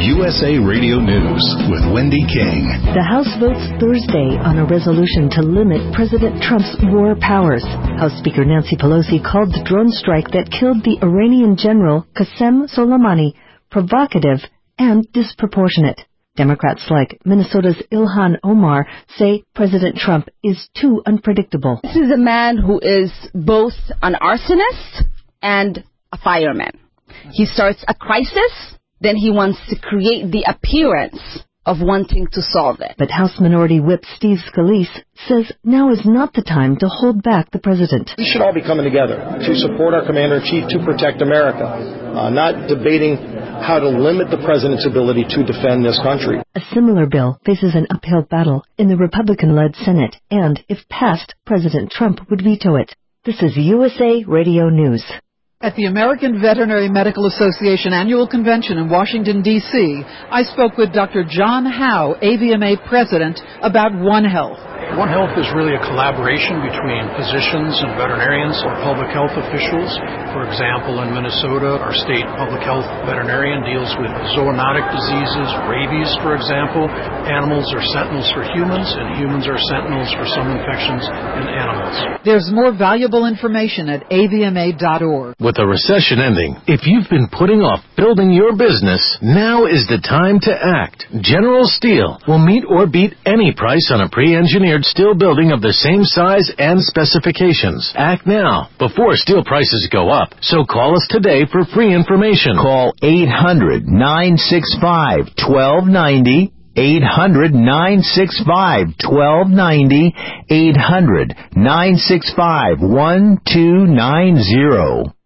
USA Radio News with Wendy King. The House votes Thursday on a resolution to limit President Trump's war powers. House Speaker Nancy Pelosi called the drone strike that killed the Iranian general Qasem Soleimani provocative and disproportionate. Democrats like Minnesota's Ilhan Omar say President Trump is too unpredictable. This is a man who is both an arsonist and a fireman. He starts a crisis, then he wants to create the appearance of wanting to solve it. But House Minority Whip Steve Scalise says now is not the time to hold back the president. We should all be coming together to support our Commander-in-Chief to protect America, not debating how to limit the president's ability to defend this country. A similar bill faces an uphill battle in the Republican-led Senate, and if passed, President Trump would veto it. This is USA Radio News. At the American Veterinary Medical Association Annual Convention in Washington, D.C., I spoke with Dr. John Howe, AVMA President, about One Health. One Health is really a collaboration between physicians and veterinarians or public health officials. For example, in Minnesota, our state public health veterinarian deals with zoonotic diseases, rabies, for example. Animals are sentinels for humans, and humans are sentinels for some infections in animals. There's more valuable information at avma.org. With the recession ending, if you've been putting off building your business, now is the time to act. General Steel will meet or beat any price on a pre-engineered steel building of the same size and specifications. Act now, before steel prices go up. So call us today for free information. Call 800-965-1290. 800-965-1290. 800-965-1290.